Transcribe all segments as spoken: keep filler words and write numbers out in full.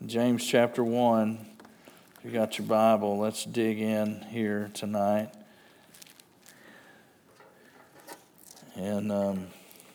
James chapter one. If you got your Bible, let's dig in here tonight. And um,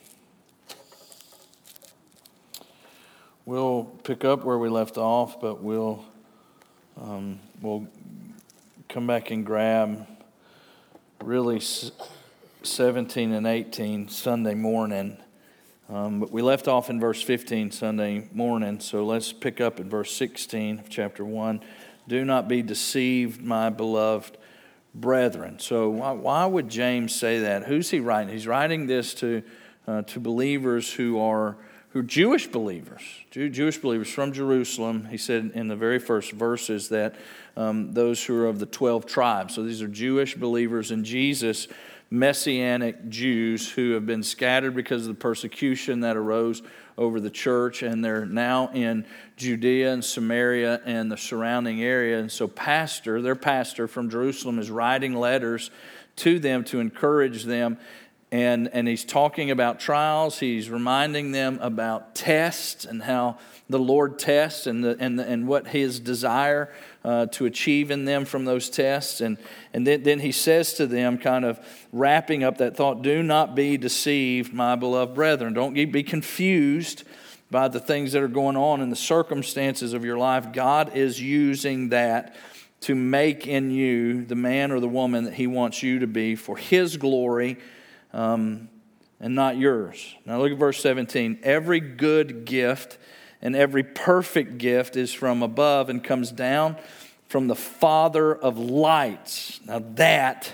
we'll pick up where we left off, but we'll um, we'll come back and grab really seventeen and eighteen Sunday morning. Um, but we left off in verse fifteen Sunday morning, so let's pick up in verse sixteen of chapter one. Do not be deceived, my beloved brethren. So why, why would James say that? Who's he writing? He's writing this to uh, to believers who are who are Jewish believers, Jew, Jewish believers from Jerusalem. He said in the very first verses that um, those who are of the twelve tribes. So these are Jewish believers in Jesus, Messianic Jews who have been scattered because of the persecution that arose over the church, and they're now in Judea and Samaria and the surrounding area. And so pastor, their pastor from Jerusalem is writing letters to them to encourage them, and, and he's talking about trials. He's reminding them about tests and how the Lord tests and the, and the, and what His desire uh, to achieve in them from those tests. And and then, then he says to them, kind of wrapping up that thought, do not be deceived, my beloved brethren. Don't be confused by the things that are going on in the circumstances of your life. God is using that to make in you the man or the woman that He wants you to be for His glory, um, and not yours. Now look at verse seventeen. Every good gift and every perfect gift is from above and comes down from the Father of lights. Now that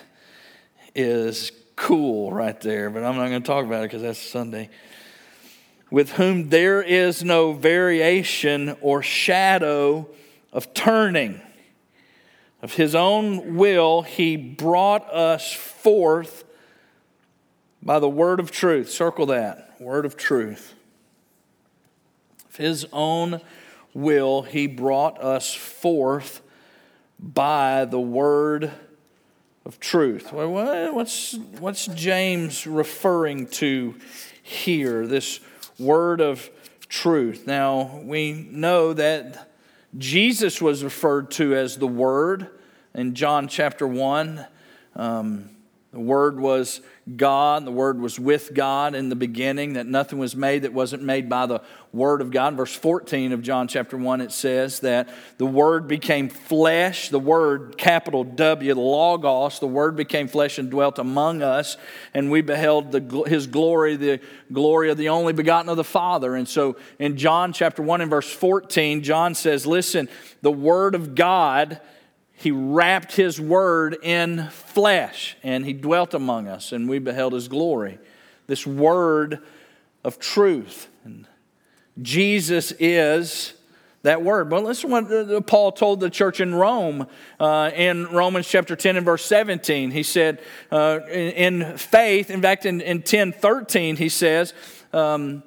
is cool right there, but I'm not going to talk about it because that's Sunday. With whom there is no variation or shadow of turning. Of His own will, He brought us forth by the word of truth. Circle that, word of truth. Of His own will, He brought us forth by the word of truth. What's, what's James referring to here, this word of truth? Now, we know that Jesus was referred to as the Word in John chapter one. Um, the Word was God. The Word was with God in the beginning, that nothing was made that wasn't made by the Word of God. In verse fourteen of John chapter one, it says that the Word became flesh. The Word, capital W, the Logos, the Word became flesh and dwelt among us, and we beheld the, His glory, the glory of the only begotten of the Father. And so in John chapter one and verse fourteen, John says, listen, the Word of God, He wrapped His word in flesh, and He dwelt among us, and we beheld His glory. This word of truth. And Jesus is that word. But listen what Paul told the church in Rome uh, in Romans chapter ten and verse seventeen. He said, uh, in, in faith, in fact, in, in ten thirteen, he says, um,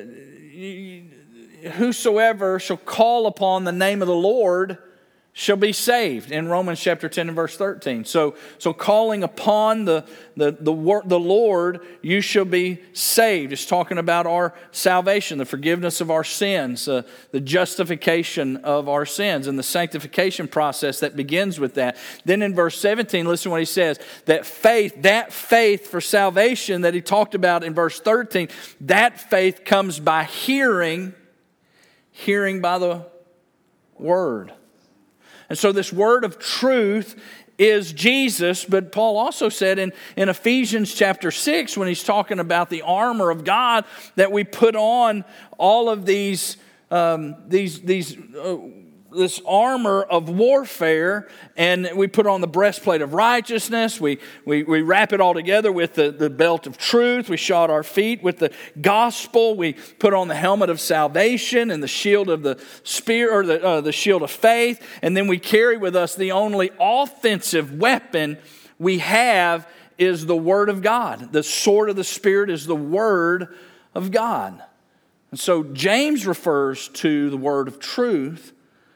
whosoever shall call upon the name of the Lord shall be saved, in Romans chapter ten and verse thirteen. So, so calling upon the, the, the, the Lord, you shall be saved. It's talking about our salvation, the forgiveness of our sins, uh, the justification of our sins, and the sanctification process that begins with that. Then in verse seventeen, listen to what he says, that faith, that faith for salvation that he talked about in verse thirteen, that faith comes by hearing, hearing by the word. And so this word of truth is Jesus, but Paul also said in, in Ephesians chapter six, when he's talking about the armor of God, that we put on all of these, um, these, these, uh, this armor of warfare, and we put on the breastplate of righteousness. We, we, we wrap it all together with the, the belt of truth. We shod our feet with the gospel. We put on the helmet of salvation and the shield of the spear, or the, uh, the shield of faith. And then we carry with us the only offensive weapon we have is the Word of God. The sword of the Spirit is the Word of God. And so James refers to the word of truth.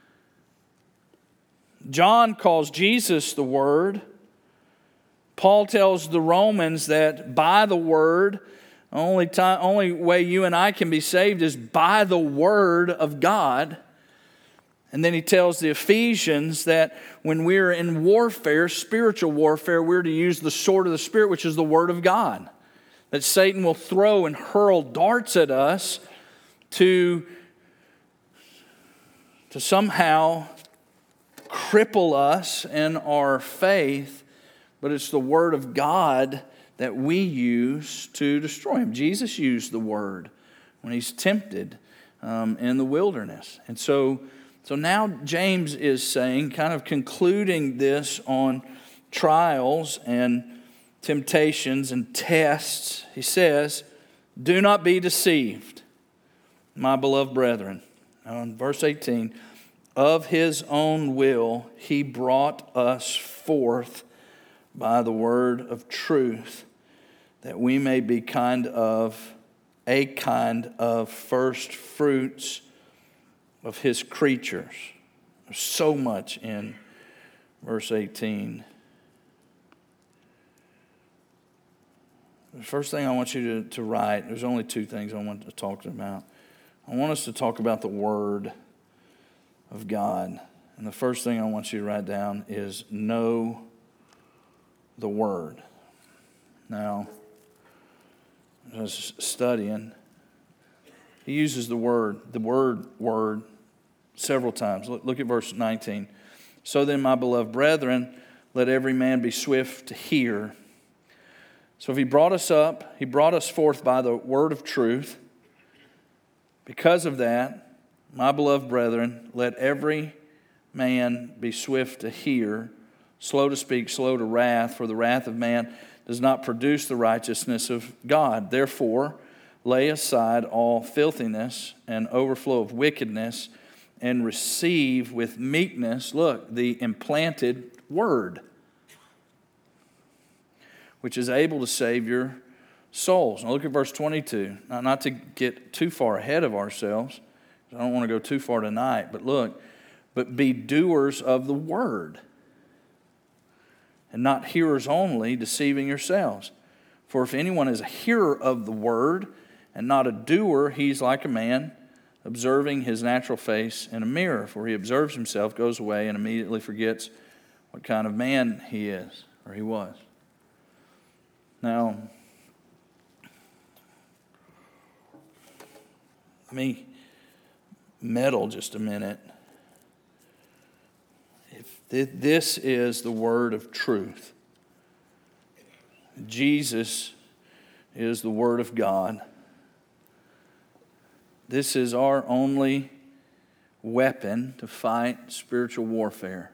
John calls Jesus the Word. Paul tells the Romans that by the Word, only time, only way you and I can be saved is by the Word of God. And then he tells the Ephesians that when we're in warfare, spiritual warfare, we're to use the sword of the Spirit, which is the Word of God. That Satan will throw and hurl darts at us to, to somehow cripple us in our faith, but it's the Word of God that we use to destroy him. Jesus used the Word when he's tempted um, in the wilderness. And so So now James is saying, kind of concluding this on trials and temptations and tests, he says, do not be deceived, my beloved brethren. Now in verse eighteen, of his own will he brought us forth by the word of truth, that we may be kind of, a kind of first fruits of his creatures. There's so much in verse eighteen. The first thing I want you to, to write, there's only two things I want to talk about. I want us to talk about the Word of God. And the first thing I want you to write down is know the Word. Now, I was studying. He uses the word, the word, word, several times. Look, look at verse nineteen. So then, my beloved brethren, let every man be swift to hear. So if he brought us up, he brought us forth by the word of truth. Because of that, my beloved brethren, let every man be swift to hear, slow to speak, slow to wrath, for the wrath of man does not produce the righteousness of God. Therefore, lay aside all filthiness and overflow of wickedness, and receive with meekness, look, the implanted word, which is able to save your souls. Now look at verse twenty-two. Now, not to get too far ahead of ourselves, I don't want to go too far tonight, but look, but be doers of the word, and not hearers only, deceiving yourselves. For if anyone is a hearer of the word and not a doer, he's like a man observing his natural face in a mirror. For he observes himself, goes away, and immediately forgets what kind of man he is, or he was. Now, let me meddle just a minute. If this is the word of truth, Jesus is the word of God. This is our only weapon to fight spiritual warfare.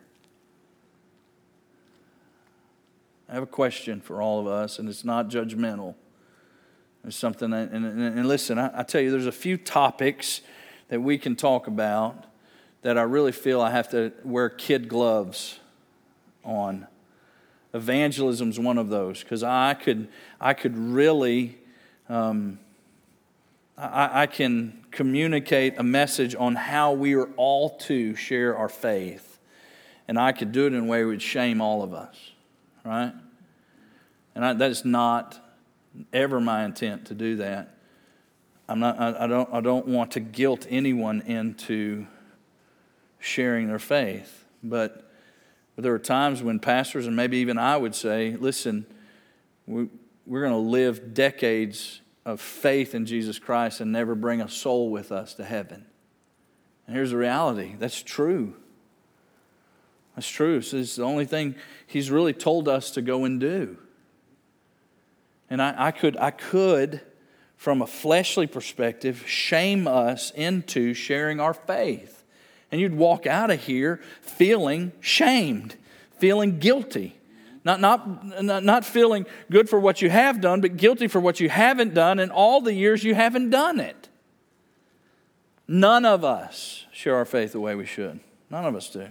I have a question for all of us, and it's not judgmental. It's something, that, and, and, and listen, I, I tell you, there's a few topics that we can talk about that I really feel I have to wear kid gloves on. Evangelism is one of those, because I could, I could really, um, I, I can communicate a message on how we are all to share our faith, and I could do it in a way that would shame all of us. Right? And I, that's not ever my intent to do that. I'm not. I, I don't. I don't want to guilt anyone into sharing their faith. But, but there are times when pastors, and maybe even I, would say, "Listen, we, we're going to live decades of faith in Jesus Christ and never bring a soul with us to heaven." And here's the reality: that's true. That's true. So it's the only thing He's really told us to go and do. And I, I could, I could, from a fleshly perspective, shame us into sharing our faith. And you'd walk out of here feeling shamed, feeling guilty. Not, not, not, not feeling good for what you have done, but guilty for what you haven't done and all the years you haven't done it. None of us share our faith the way we should. None of us do.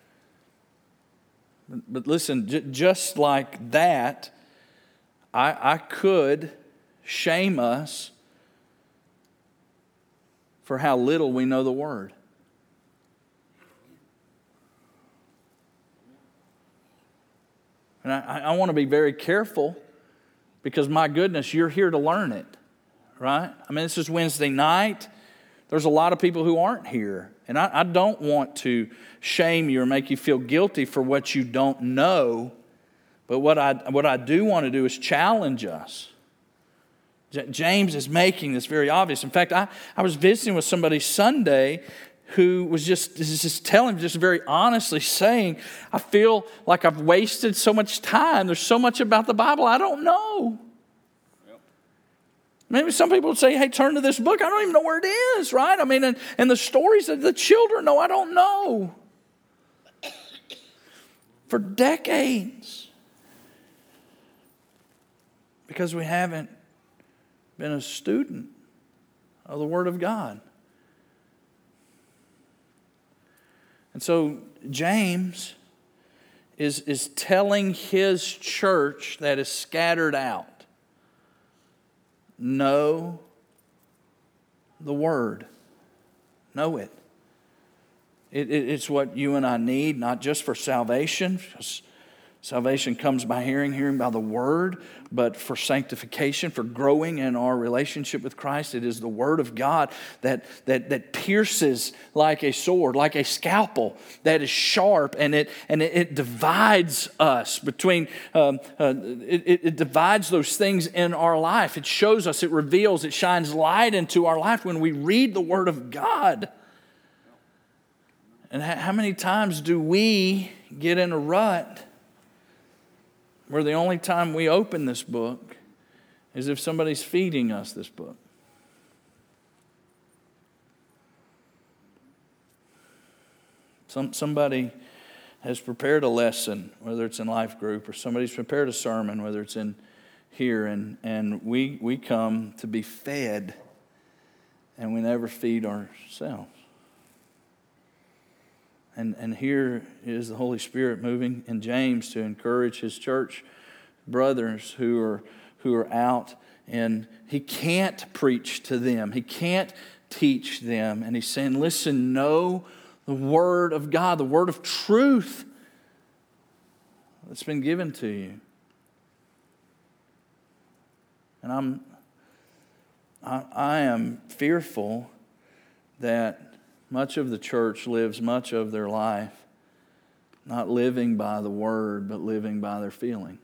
But listen, j- just like that, I, I could shame us for how little we know the Word. And I, I want to be very careful, because my goodness, you're here to learn it, right? I mean, this is Wednesday night. There's a lot of people who aren't here. And I, I don't want to shame you or make you feel guilty for what you don't know. But what I, what I do want to do is challenge us. J- James is making this very obvious. In fact, I, I was visiting with somebody Sunday who was just, just telling, just very honestly saying, I feel like I've wasted so much time. There's so much about the Bible I don't know. Maybe some people would say, hey, turn to this book. I don't even know where it is, right? I mean, and, and the stories that the children know, I don't know. For decades. Because we haven't been a student of the Word of God. And so James is, is telling his church that is scattered out, know the Word. Know it. It, it. It's what you and I need, not just for salvation, because salvation comes by hearing, hearing by the Word, but for sanctification, for growing in our relationship with Christ. It is the Word of God that, that, that pierces like a sword, like a scalpel, that is sharp, and it, and it, it divides us between, um, uh, it, it divides those things in our life. It shows us, it reveals, it shines light into our life when we read the Word of God. And how many times do we get in a rut where the only time we open this book is if somebody's feeding us this book? Some, somebody has prepared a lesson, whether it's in life group, or somebody's prepared a sermon, whether it's in here, and, and we, we come to be fed, and we never feed ourselves. And, and here is the Holy Spirit moving in James to encourage his church brothers who are, who are out, and he can't preach to them. He can't teach them. And he's saying, listen, know the Word of God, the Word of truth that's been given to you. And I'm, I, I am fearful that much of the church lives much of their life not living by the Word, but living by their feelings.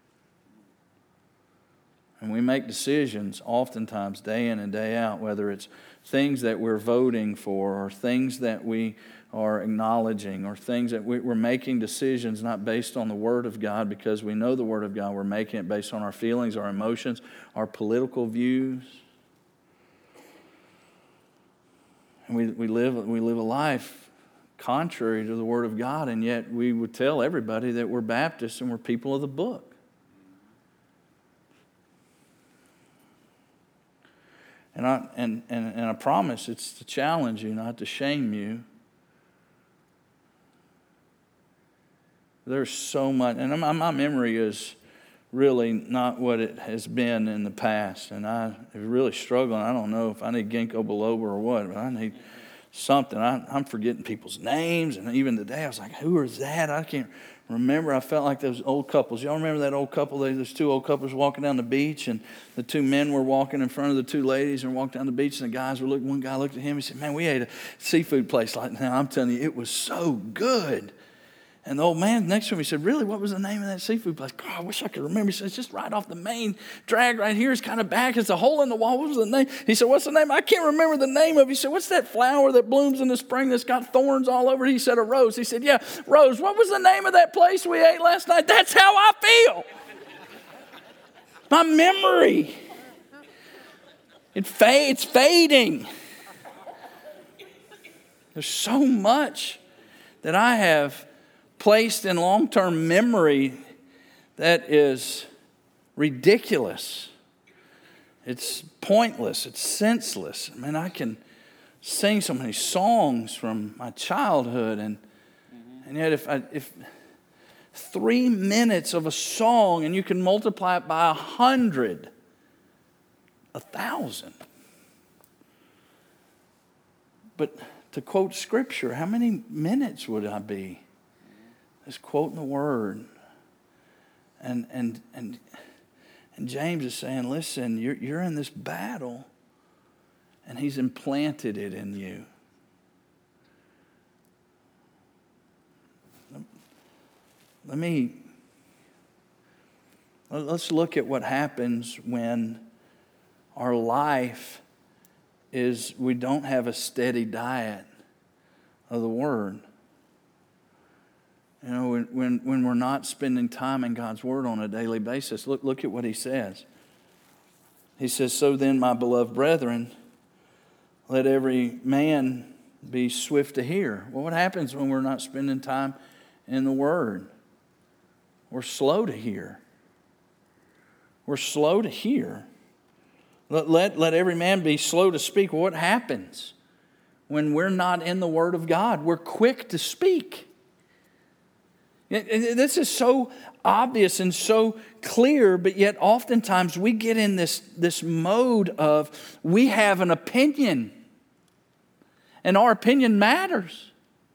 And we make decisions oftentimes day in and day out, whether it's things that we're voting for or things that we are acknowledging or things that we, we're making decisions not based on the Word of God because we know the Word of God. We're making it based on our feelings, our emotions, our political views. And we, we live we live a life contrary to the Word of God, and yet we would tell everybody that we're Baptists and we're people of the book. And I and, and, and I promise it's to challenge you, not to shame you. There's so much, and my, my memory is really not what it has been in the past. And I am really struggling. I don't know if I need ginkgo biloba or what, but I need something. I, I'm forgetting people's names. And even today, I was like, who is that? I can't remember. I felt like those old couples. Y'all remember that old couple? Those two old couples walking down the beach, and the two men were walking in front of the two ladies and walked down the beach, and the guys were looking. One guy looked at him. He said, man, we ate a seafood place like that. I'm telling you, it was so good. And the old man next to him, he said, really, what was the name of that seafood place? God, I wish I could remember. He said, it's just right off the main drag right here. It's kind of back. It's a hole in the wall. What was the name? He said, what's the name? I can't remember the name of it. He said, what's that flower that blooms in the spring that's got thorns all over it? He said, a rose. He said, yeah, Rose. What was the name of that place we ate last night? That's how I feel. My memory. It fa- it's fading. There's so much that I have placed in long-term memory that is ridiculous. It's pointless. It's senseless. I mean, I can sing so many songs from my childhood, and and yet if I, if three minutes of a song, and you can multiply it by a hundred, a thousand. But to quote Scripture, how many minutes would I be? Just quoting the Word. And and and and James is saying, listen, you're you're in this battle. and He's implanted it in you. Let me, let's look at what happens when our life is we don't have a steady diet of the Word. You know, when, when, when we're not spending time in God's Word on a daily basis, look, look at what he says. He says, so then, my beloved brethren, let every man be swift to hear. Well, what happens when we're not spending time in the Word? We're slow to hear. We're slow to hear. Let, let, let every man be slow to speak. Well, what happens when we're not in the Word of God? We're quick to speak. This is so obvious and so clear, but yet oftentimes we get in this, this mode of we have an opinion, and our opinion matters.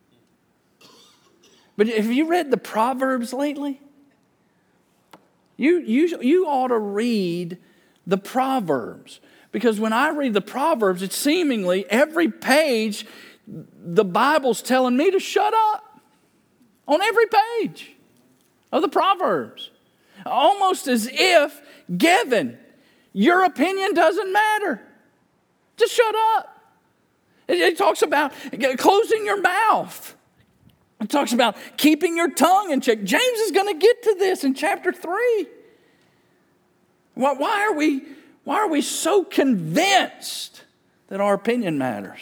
But have you read the Proverbs lately? You, you, you ought to read the Proverbs. Because when I read the Proverbs, it's seemingly every page the Bible's telling me to shut up. On every page of the Proverbs. Almost as if, Gavin, your opinion doesn't matter. Just shut up. It, it talks about closing your mouth. It talks about keeping your tongue in check. James is going to get to this in chapter three. Why, why are we, why are we so convinced that our opinion matters?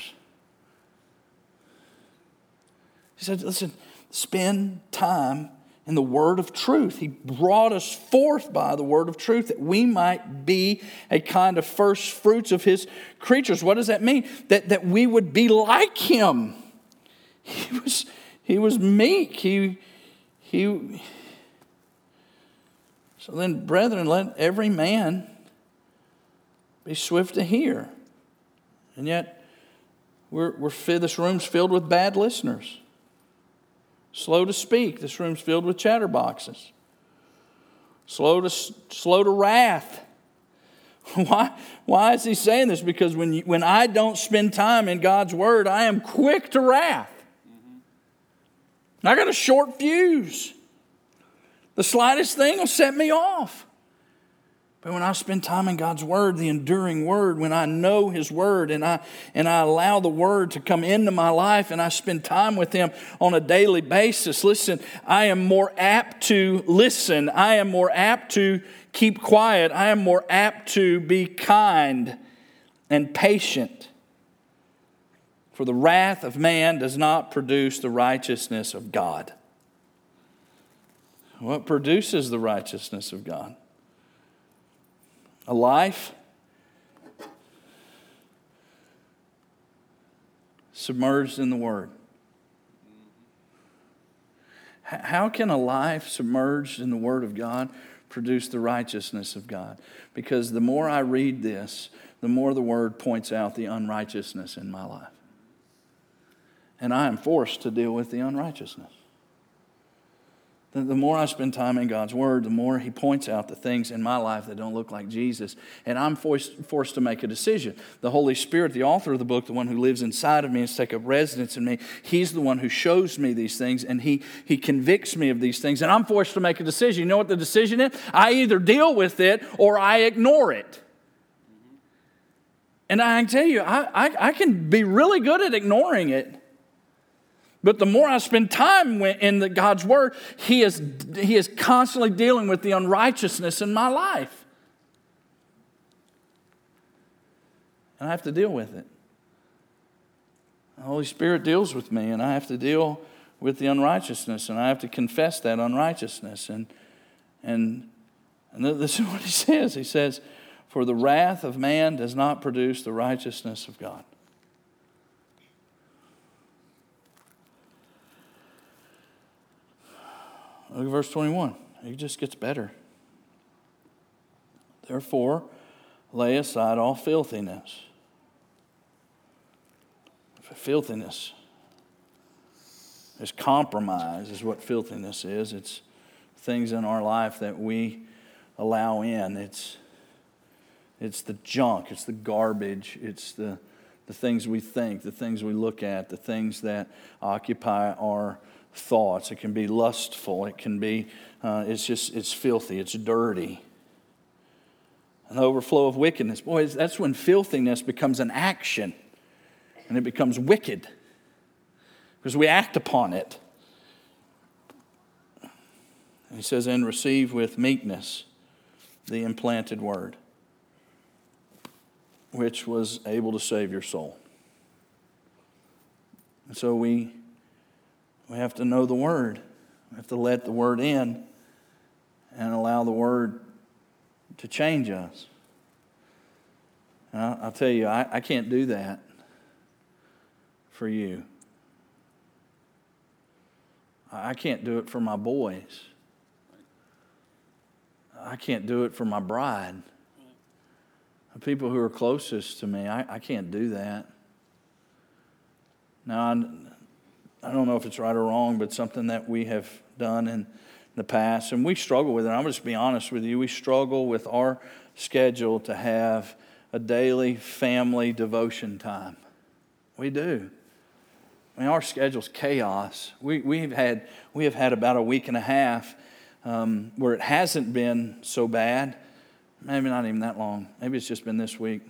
He said, listen, spend time in the word of truth. He brought us forth by the word of truth that we might be a kind of first fruits of his creatures. What does that mean? That, that we would be like him. He was, he was meek. He, he. So then, brethren, let every man be swift to hear. And yet, we're, we're this room's filled with bad listeners. Slow to speak. This room's filled with chatterboxes. Slow to slow to wrath. Why, why is he saying this? Because when, you, when I don't spend time in God's Word, I am quick to wrath. Mm-hmm. I got a short fuse. The slightest thing will set me off. But when I spend time in God's Word, the enduring Word, when I know His Word and I and I allow the Word to come into my life and I spend time with Him on a daily basis, listen, I am more apt to listen. I am more apt to keep quiet. I am more apt to be kind and patient. For the wrath of man does not produce the righteousness of God. What produces the righteousness of God? A life submerged in the Word. How can a life submerged in the Word of God produce the righteousness of God? Because the more I read this, the more the Word points out the unrighteousness in my life. And I am forced to deal with the unrighteousness. The more I spend time in God's Word, the more He points out the things in my life that don't look like Jesus. And I'm forced, forced to make a decision. The Holy Spirit, the author of the book, the one who lives inside of me and has taken up residence in me, He's the one who shows me these things and he, he convicts me of these things. And I'm forced to make a decision. You know what the decision is? I either deal with it or I ignore it. And I can tell you, I, I, I can be really good at ignoring it. But the more I spend time in the God's Word, He is, he is constantly dealing with the unrighteousness in my life. And I have to deal with it. The Holy Spirit deals with me, and I have to deal with the unrighteousness, and I have to confess that unrighteousness. And, and, and this is what He says. He says, for the wrath of man does not produce the righteousness of God. Look at verse twenty-one. It just gets better. Therefore, lay aside all filthiness. Filthiness is compromise, is what filthiness is. It's things in our life that we allow in. It's, it's the junk. It's the garbage. It's the, the things we think, the things we look at, the things that occupy our thoughts. It can be lustful. It can be, uh, it's just, it's filthy. It's dirty. An overflow of wickedness. Boy, that's when filthiness becomes an action and it becomes wicked because we act upon it. And he says, and receive with meekness the implanted word, which was able to save your soul. And so we, we have to know the word. We have to let the word in and allow the word to change us. And I'll, I'll tell you, I, I can't do that for you. I can't do it for my boys. I can't do it for my bride. The people who are closest to me, I, I can't do that. Now, I, I don't know if it's right or wrong, but something that we have done in the past, and we struggle with it. I'm going to just be honest with you. We struggle with our schedule to have a daily family devotion time. We do. I mean, our schedule's chaos. We, we've had, we have had about a week and a half um, where it hasn't been so bad. Maybe not even that long. Maybe it's just been this week.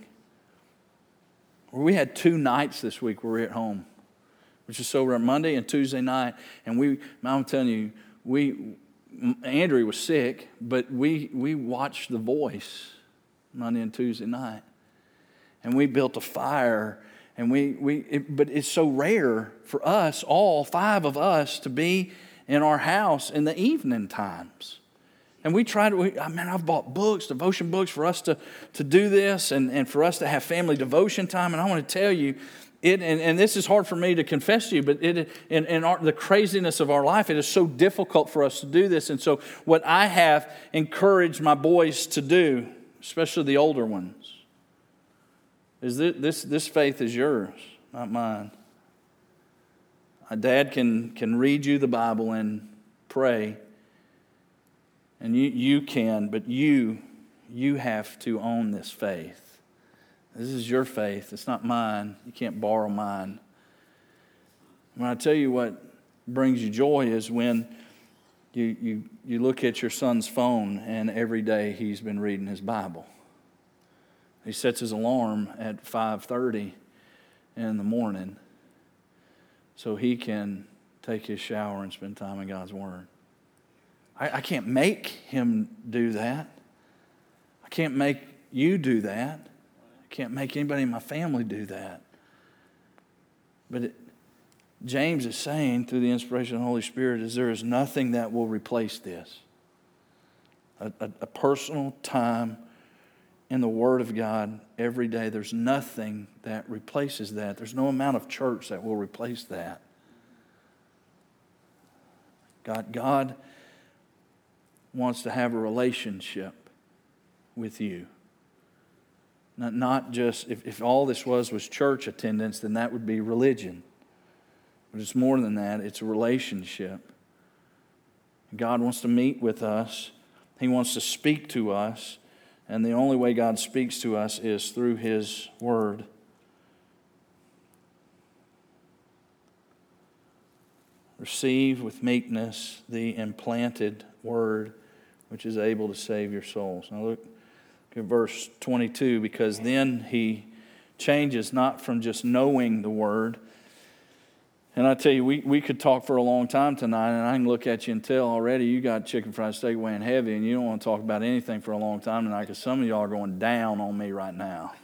Where we had two nights this week where we were at home, which is so rare. Monday and Tuesday night. And we, I'm telling you, we, Andrew was sick, but we, we watched The Voice Monday and Tuesday night. And we built a fire. And we, we it, but it's so rare for us, all five of us, to be in our house in the evening times. And we try to, we, I mean, I've bought books, devotion books for us to, to do this and, and for us to have family devotion time. And I want to tell you, it, and, and this is hard for me to confess to you, but it, in, in our, the craziness of our life, it is so difficult for us to do this. And so what I have encouraged my boys to do, especially the older ones, is this, this, this faith is yours, not mine. My dad can, can read you the Bible and pray. And you, you can, but you, you have to own this faith. This is your faith. It's not mine. You can't borrow mine. When I tell you what brings you joy is when you, you, you look at your son's phone and every day he's been reading his Bible. He sets his alarm at five thirty in the morning so he can take his shower and spend time in God's Word. I, I can't make him do that. I can't make you do that. I can't make anybody in my family do that. But it, James is saying through the inspiration of the Holy Spirit is there is nothing that will replace this. A, a, a personal time in the Word of God every day. There's nothing that replaces that. There's no amount of church that will replace that. God, God wants to have a relationship with you. Not, not just, if, if all this was was church attendance, then that would be religion. But it's more than that. It's a relationship. God wants to meet with us. He wants to speak to us. And the only way God speaks to us is through His Word. Receive with meekness the implanted Word, which is able to save your souls. Now look at verse twenty-two, because then he changes not from just knowing the Word. And I tell you, we, we could talk for a long time tonight, and I can look at you and tell already you got chicken fried steak weighing heavy, and you don't want to talk about anything for a long time tonight because some of y'all are going down on me right now.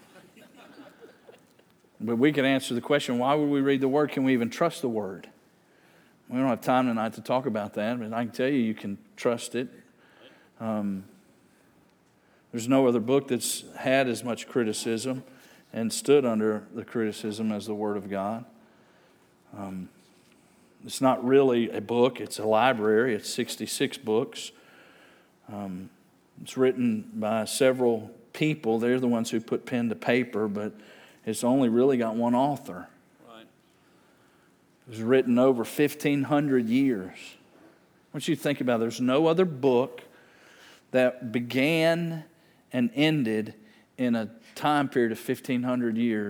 But we could answer the question, why would we read the Word? Can we even trust the Word? We don't have time tonight to talk about that, but I can tell you, you can trust it. Um, there's no other book that's had as much criticism and stood under the criticism as the Word of God. Um, it's not really a book, it's a library. It's sixty-six books. Um, it's written by several people. They're the ones who put pen to paper, but it's only really got one author. Right. It was written over fifteen hundred years. I want you to think about it. There's no other book that began and ended in a time period of fifteen hundred years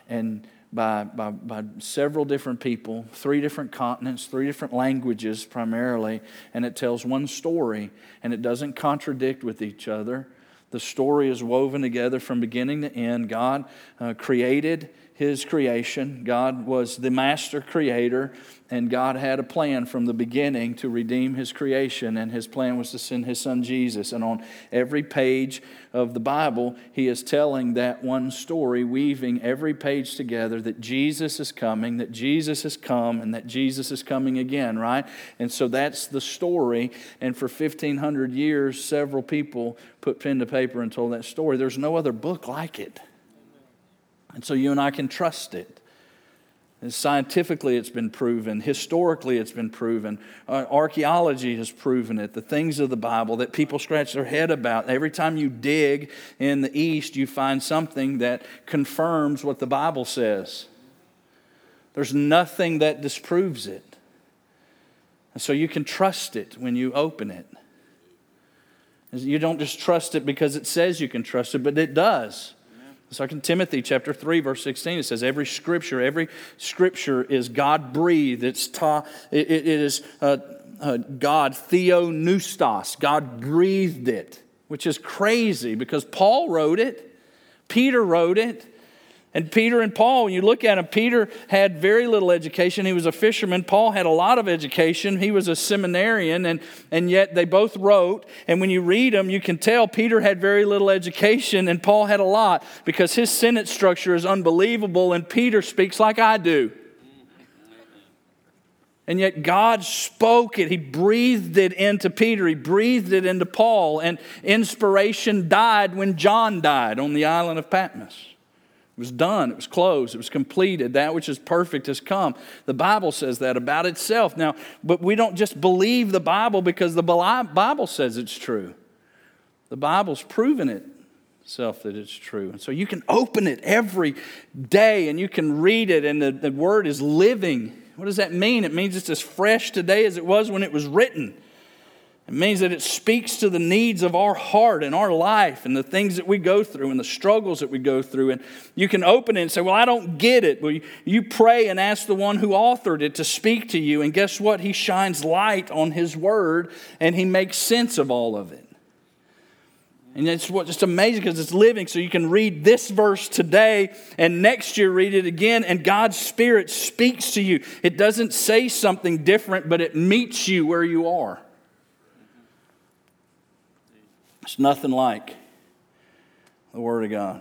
and by, by, by several different people, three different continents, three different languages primarily, and it tells one story, and it doesn't contradict with each other. The story is woven together from beginning to end. God uh, created His creation. God was the master creator, and God had a plan from the beginning to redeem His creation, and His plan was to send His Son Jesus. And on every page of the Bible, He is telling that one story, weaving every page together, that Jesus is coming, that Jesus has come, and that Jesus is coming again, right? And so that's the story, and for fifteen hundred years, several people put pen to paper and told that story. There's no other book like it. And so you and I can trust it. And scientifically, it's been proven. Historically, it's been proven. Uh, archaeology has proven it. The things of the Bible that people scratch their head about. Every time you dig in the East, you find something that confirms what the Bible says. There's nothing that disproves it. And so you can trust it when you open it. You don't just trust it because it says you can trust it, but it does. Second Timothy chapter three, verse sixteen, it says, every scripture, every scripture is God-breathed. It's ta, it, it is uh, uh, God, theopneustos. God breathed it, which is crazy because Paul wrote it. Peter wrote it. And Peter and Paul, when you look at them, Peter had very little education. He was a fisherman. Paul had a lot of education. He was a seminarian, and, and yet they both wrote. And when you read them, you can tell Peter had very little education and Paul had a lot because his sentence structure is unbelievable and Peter speaks like I do. And yet God spoke it. He breathed it into Peter. He breathed it into Paul. And inspiration died when John died on the island of Patmos. It was done. It was closed. It was completed. That which is perfect has come. The Bible says that about itself. Now, but we don't just believe the Bible because the Bible says it's true. The Bible's proven it itself that it's true. And so you can open it every day and you can read it and the, the Word is living. What does that mean? It means it's as fresh today as it was when it was written. It means that it speaks to the needs of our heart and our life and the things that we go through and the struggles that we go through. And you can open it and say, well, I don't get it. Well, you pray and ask the one who authored it to speak to you. And guess what? He shines light on His Word and He makes sense of all of it. And it's what just amazing because it's living. So you can read this verse today and next year read it again and God's Spirit speaks to you. It doesn't say something different, but it meets you where you are. It's nothing like the Word of God.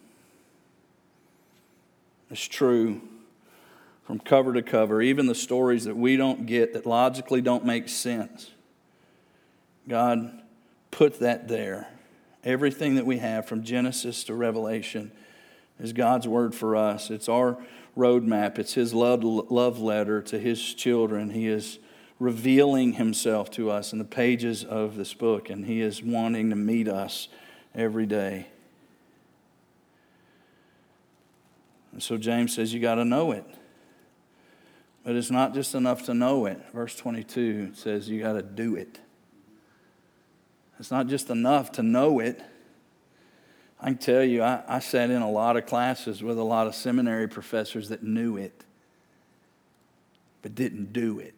It's true from cover to cover. Even the stories that we don't get, that logically don't make sense. God put that there. Everything that we have from Genesis to Revelation is God's Word for us. It's our roadmap. It's His love, love letter to His children. He is revealing Himself to us in the pages of this book, and He is wanting to meet us every day. And so James says you got to know it. But it's not just enough to know it. Verse twenty-two says you got to do it. It's not just enough to know it. I can tell you, I, I sat in a lot of classes with a lot of seminary professors that knew it, but didn't do it.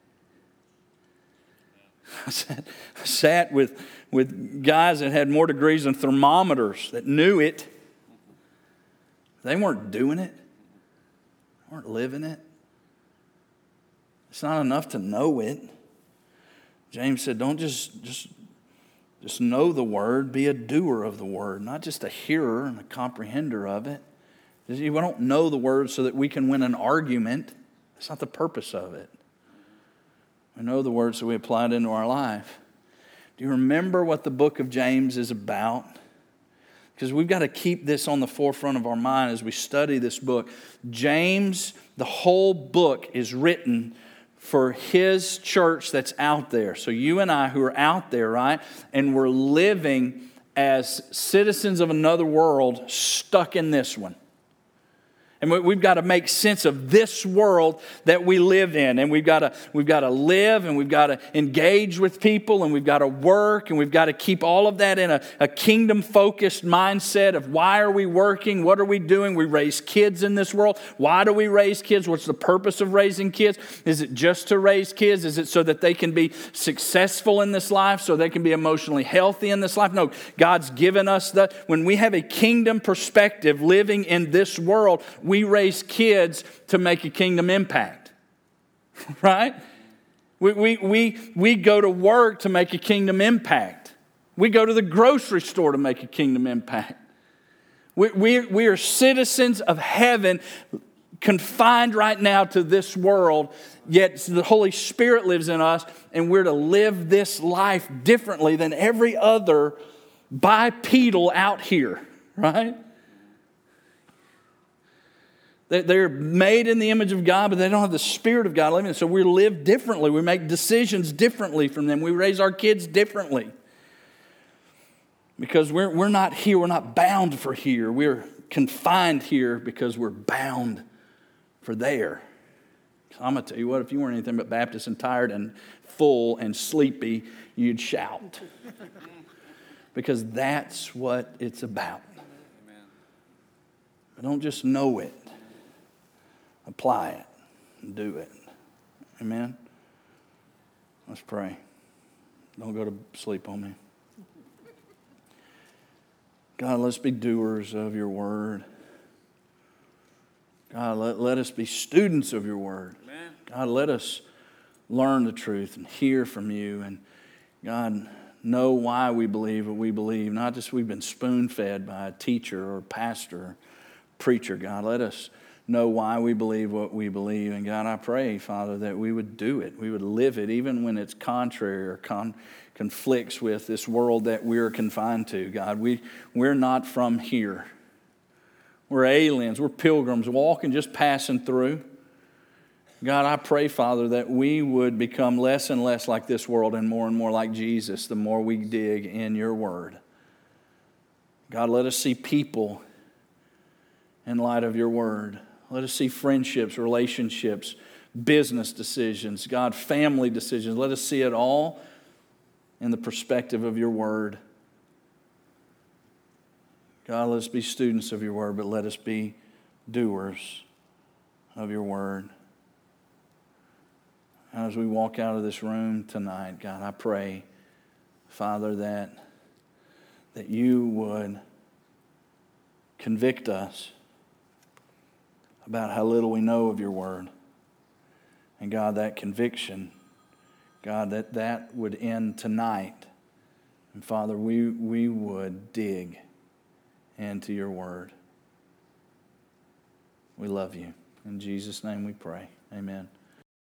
I sat, I sat with, with guys that had more degrees than thermometers that knew it. They weren't doing it. They weren't living it. It's not enough to know it. James said, don't just, just, just know the Word. Be a doer of the Word, not just a hearer and a comprehender of it. We don't know the Word so that we can win an argument. That's not the purpose of it. We know the Word so we apply it into our life. Do you remember what the book of James is about? Because we've got to keep this on the forefront of our mind as we study this book. James, the whole book is written for his church that's out there. So you and I who are out there, right? And we're living as citizens of another world stuck in this one. And we've got to make sense of this world that we live in. And we've got to, we've got to live, and we've got to engage with people, and we've got to work, and we've got to keep all of that in a, a kingdom-focused mindset of why are we working? What are we doing? We raise kids in this world. Why do we raise kids? What's the purpose of raising kids? Is it just to raise kids? Is it so that they can be successful in this life, so they can be emotionally healthy in this life? No, God's given us that. When we have a kingdom perspective living in this world, we raise kids to make a kingdom impact, right? We, we, we, we go to work to make a kingdom impact. We go to the grocery store to make a kingdom impact. We, we, we are citizens of heaven, confined right now to this world, yet the Holy Spirit lives in us, and we're to live this life differently than every other bipedal out here, right? They're made in the image of God, but they don't have the Spirit of God living in them. So we live differently. We make decisions differently from them. We raise our kids differently. Because we're, we're not here. We're not bound for here. We're confined here because we're bound for there. I'm going to tell you what, if you weren't anything but Baptist and tired and full and sleepy, you'd shout. Because that's what it's about. But don't just know it. Apply it and do it. Amen? Let's pray. Don't go to sleep on me. God, let's be doers of your word. God, let, let us be students of your word. Amen. God, let us learn the truth and hear from you. And God, know why we believe what we believe. Not just we've been spoon-fed by a teacher or pastor or preacher. God, let us know why we believe what we believe. And God, I pray, Father, that we would do it. We would live it, even when it's contrary or con- conflicts with this world that we're confined to. God, we, we're not from here. We're aliens. We're pilgrims walking, just passing through. God, I pray, Father, that we would become less and less like this world and more and more like Jesus the more we dig in your word. God, let us see people in light of your word. Let us see friendships, relationships, business decisions, God, family decisions. Let us see it all in the perspective of your word. God, let us be students of your word, but let us be doers of your word. As we walk out of this room tonight, God, I pray, Father, that, that you would convict us about how little we know of your word. And God, that conviction, God, that that would end tonight. And Father, we, we would dig into your word. We love you. In Jesus' name we pray. Amen.